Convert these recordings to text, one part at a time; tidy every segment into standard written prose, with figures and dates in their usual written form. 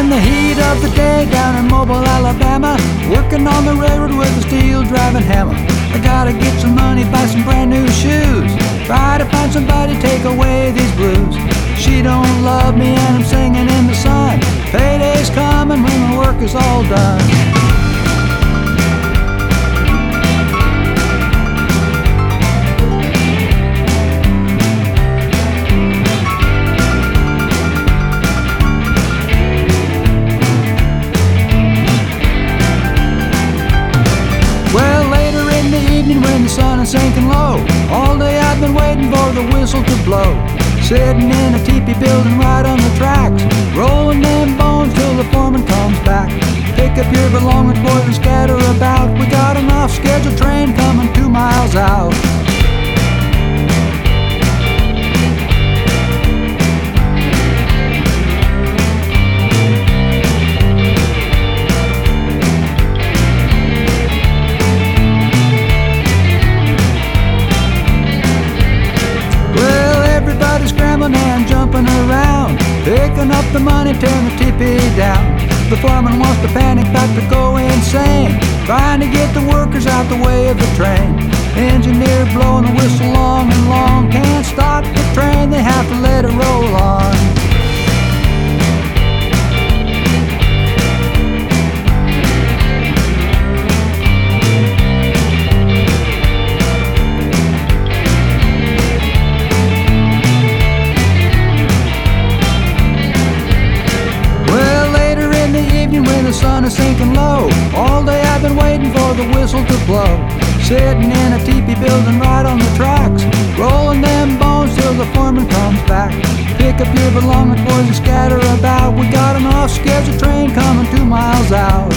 in the heat of the day down in Mobile, Alabama, working on the railroad with a steel driving hammer. I gotta get some money, buy some brand new shoes, try to find somebody to take away these blues. She don't love me and I'm singing in the sun. Payday's coming when the work is all done. When the sun is sinking low, all day I've been waiting for the whistle to blow. Sitting in a teepee building right on the tracks, rolling them bones till the foreman comes back. Pick up your belongings, boys, and scatter about. We got an off-schedule train coming 2 miles out. And jumping around, picking up the money, tearing the teepee down. The foreman wants to panic, about to go insane, trying to get the workers out the way of the train. Engineer blowing the whistle long and long, can't stop the train, they have to let it roll on. When the sun is sinking low, all day I've been waiting for the whistle to blow. Sitting in a teepee building right on the tracks, rolling them bones till the foreman comes back. Pick up your belongings, boys, and scatter about. We got an off-schedule train coming 2 miles out.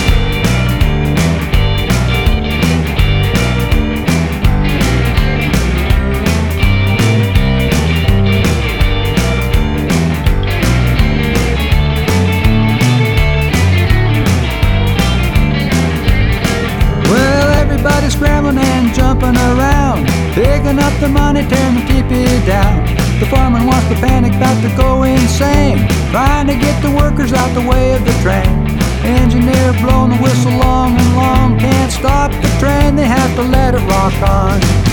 Scrambling and jumping around, picking up the money, tearing the teepee down. The foreman wants to panic, about to go insane, trying to get the workers out the way of the train. Engineer blowing the whistle long and long, can't stop the train, they have to let it rock on.